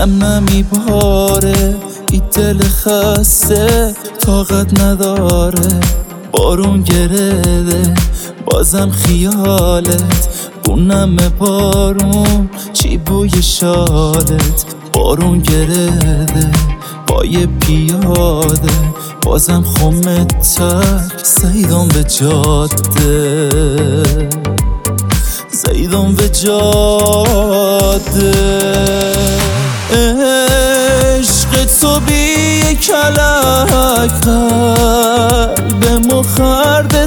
نمی باره، این دل خسته طاقت نداره. بارون گرده بازم خیالت، بونم بارون چی بوی شالت. بارون گرده با یه پیاده، بازم خمت تک زیدم به جاده، زیدم به جاده. عشق تو بی کلک، قلبمو خرده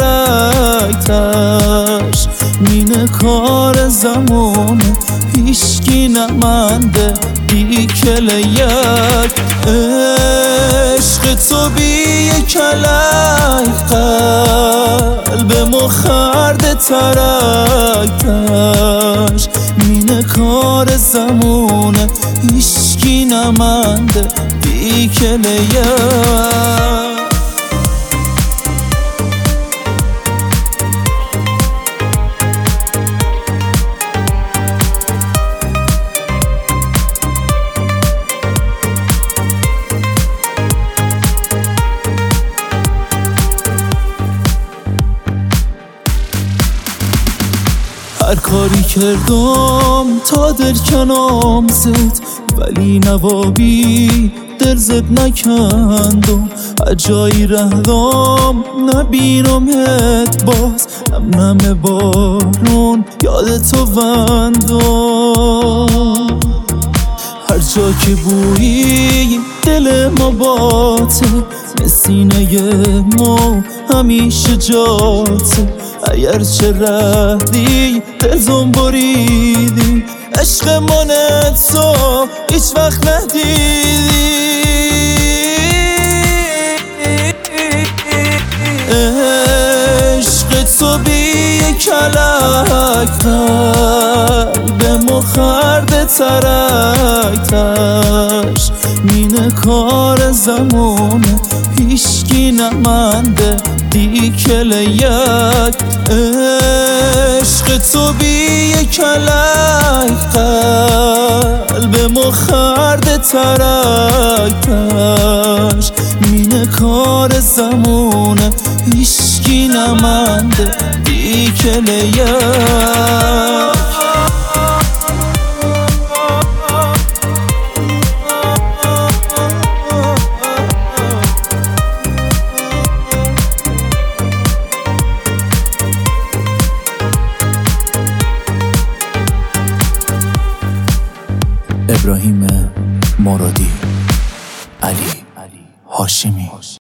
ترک مینه کار زمونه، هیشکی نمنده بی کلیک. عشق تو بی کلک، قلبمو خرده ترک مینه کار زمونه، هیشکی نمنده بی کلیک. هر کاری کردم تا دل کنام زد، ولی نوابی دل زد نکندم. جایی رهدم نبینمت باز، نم بارون یاد تو وندم. هر جا که بویی دل ما باته، نسینه ما همیشه جاته. اگر چه ردی دلزم بریدی، عشق من تو هیچ وقت ندیدی. عشق تو بی کلک، قلبمو خرده ترک مینه کار زمونه، هیشکی نمنده دی کلیک. عشق تو بی کلک، قلبمو خرده ترک مینه کار زمونه، هیشکی نمنده دی کلیک. ابراهیم مرادی، علی هاشمی.